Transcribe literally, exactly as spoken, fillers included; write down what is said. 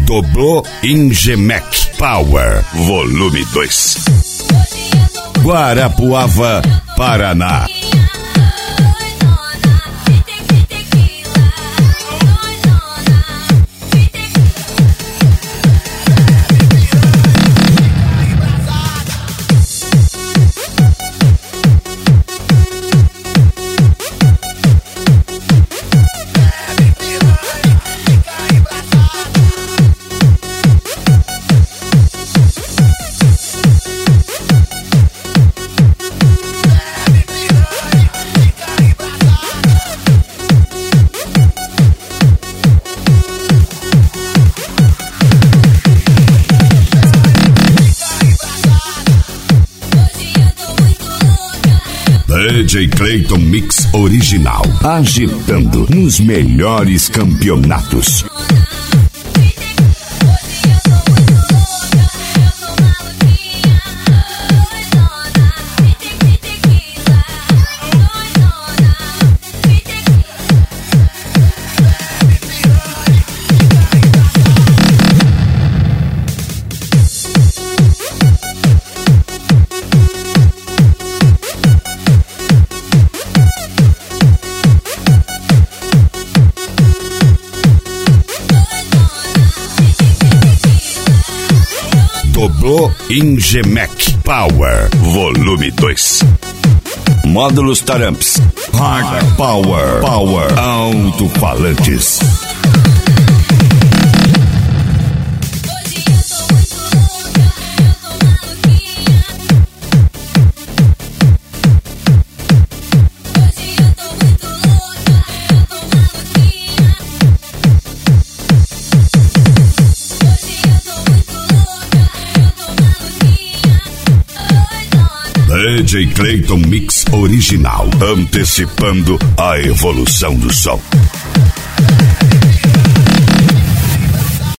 Doblô Ingemec Power, volume dois. Guarapuava, Paraná. D J Clayton Mix Original, agitando nos melhores campeonatos. Doblô Ingemec Power, volume dois. Módulos Taramps, Hard Power, Power, alto-falantes. D J Clayton Mix Original, antecipando a evolução do som.